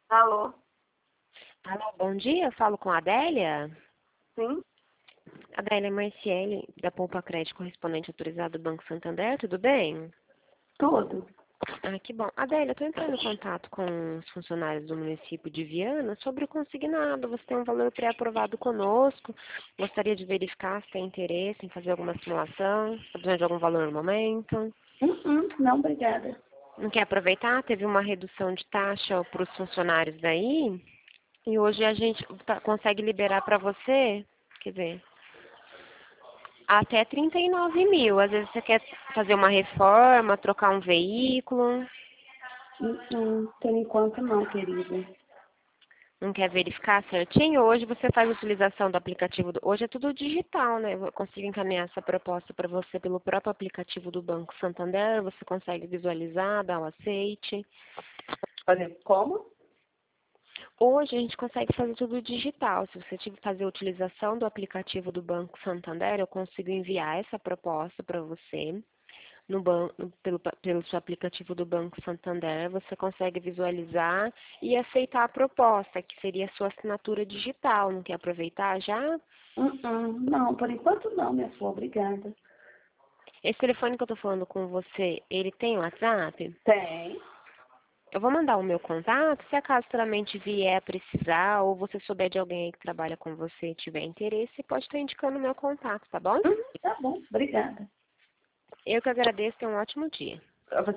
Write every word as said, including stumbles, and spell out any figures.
Alô? Alô, bom dia, eu falo com a Adélia. Sim? Adélia Marciele, da Poupa Crédito, correspondente autorizado do Banco Santander, tudo bem? Tudo. Ah, que bom. Adélia, eu estou entrando em contato com os funcionários do município de Viana sobre o consignado. Você tem um valor pré-aprovado conosco. Gostaria de verificar se tem interesse em fazer alguma simulação. Está precisando de algum valor no momento? Uhum, não, obrigada. Não quer aproveitar? Teve uma redução de taxa para os funcionários daí. E hoje a gente tá- consegue liberar para você, quer ver, até trinta e nove mil. Às vezes você quer fazer uma reforma, trocar um veículo, Uhum, por enquanto não, querida. não quer verificar certinho. Hoje você faz a utilização do aplicativo. Do... Hoje é tudo digital, né? Eu consigo encaminhar essa proposta para você pelo próprio aplicativo do Banco Santander. Você consegue visualizar, dar o aceite. Fazer como? Hoje a gente consegue fazer tudo digital. Se você tiver fazer a utilização do aplicativo do Banco Santander, eu consigo enviar essa proposta para você. No ban no- pelo, pa- pelo seu aplicativo do Banco Santander, você consegue visualizar e aceitar a proposta, que seria a sua assinatura digital. Não quer aproveitar já? Uhum, não, por enquanto não, minha flor, obrigada. Esse telefone que eu estou falando com você, ele tem WhatsApp? Tem. Eu vou mandar o meu contato, se acaso futuramente vier a precisar, ou você souber de alguém aí que trabalha com você e tiver interesse, pode estar indicando o meu contato, tá bom? Uhum, tá bom, obrigada. Eu que agradeço, tenha um ótimo dia. Pra